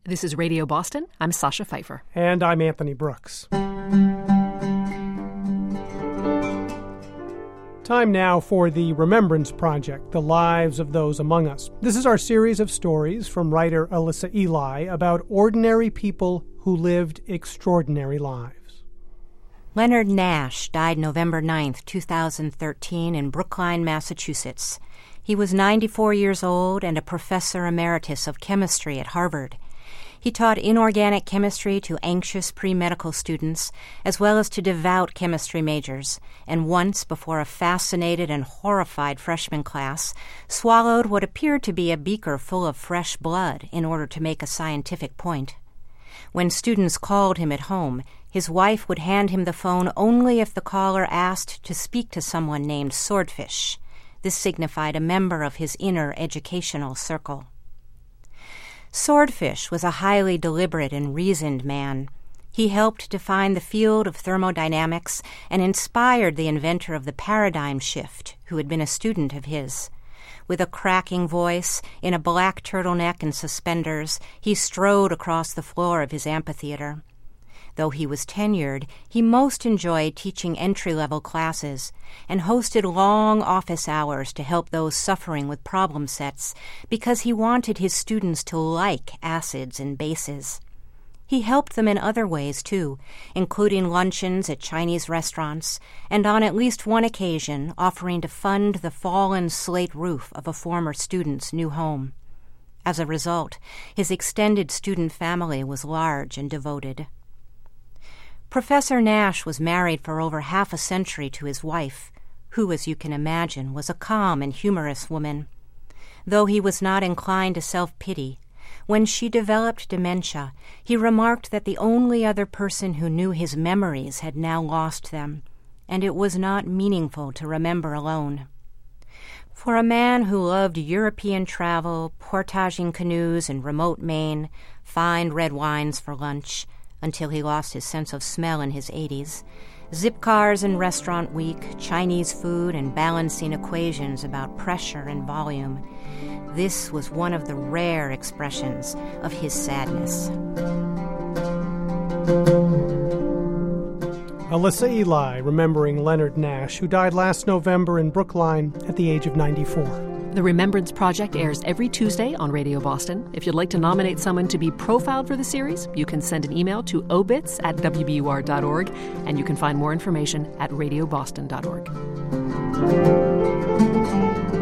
This is Radio Boston. I'm Sasha Pfeiffer. And I'm Anthony Brooks. Time now for the Remembrance Project, The Lives of Those Among Us. This is our series of stories from writer Alyssa Ely about ordinary people who lived extraordinary lives. Leonard Nash died November 9th, 2013 in Brookline, Massachusetts. He was 94 years old and a professor emeritus of chemistry at Harvard. He taught inorganic chemistry to anxious pre-medical students, as well as to devout chemistry majors, and once, before a fascinated and horrified freshman class, swallowed what appeared to be a beaker full of fresh blood in order to make a scientific point. When students called him at home, his wife would hand him the phone only if the caller asked to speak to someone named Swordfish. This signified a member of his inner educational circle. Swordfish was a highly deliberate and reasoned man. He helped define the field of thermodynamics and inspired the inventor of the paradigm shift, who had been a student of his. With a cracking voice, in a black turtleneck and suspenders, he strode across the floor of his amphitheater. Though he was tenured, he most enjoyed teaching entry-level classes and hosted long office hours to help those suffering with problem sets because he wanted his students to like acids and bases. He helped them in other ways, too, including luncheons at Chinese restaurants and on at least one occasion offering to fund the fallen slate roof of a former student's new home. As a result, his extended student family was large and devoted. Professor Nash was married for over half a century to his wife, who, as you can imagine, was a calm and humorous woman. Though he was not inclined to self-pity, when she developed dementia, he remarked that the only other person who knew his memories had now lost them, and it was not meaningful to remember alone. For a man who loved European travel, portaging canoes in remote Maine, fine red wines for lunch, until he lost his sense of smell in his 80s, zip cars and restaurant week, Chinese food, and balancing equations about pressure and volume. This was one of the rare expressions of his sadness. Alyssa Ely remembering Leonard Nash, who died last November in Brookline at the age of 94. The Remembrance Project airs every Tuesday on Radio Boston. If you'd like to nominate someone to be profiled for the series, you can send an email to obits@wbur.org, and you can find more information at radioboston.org.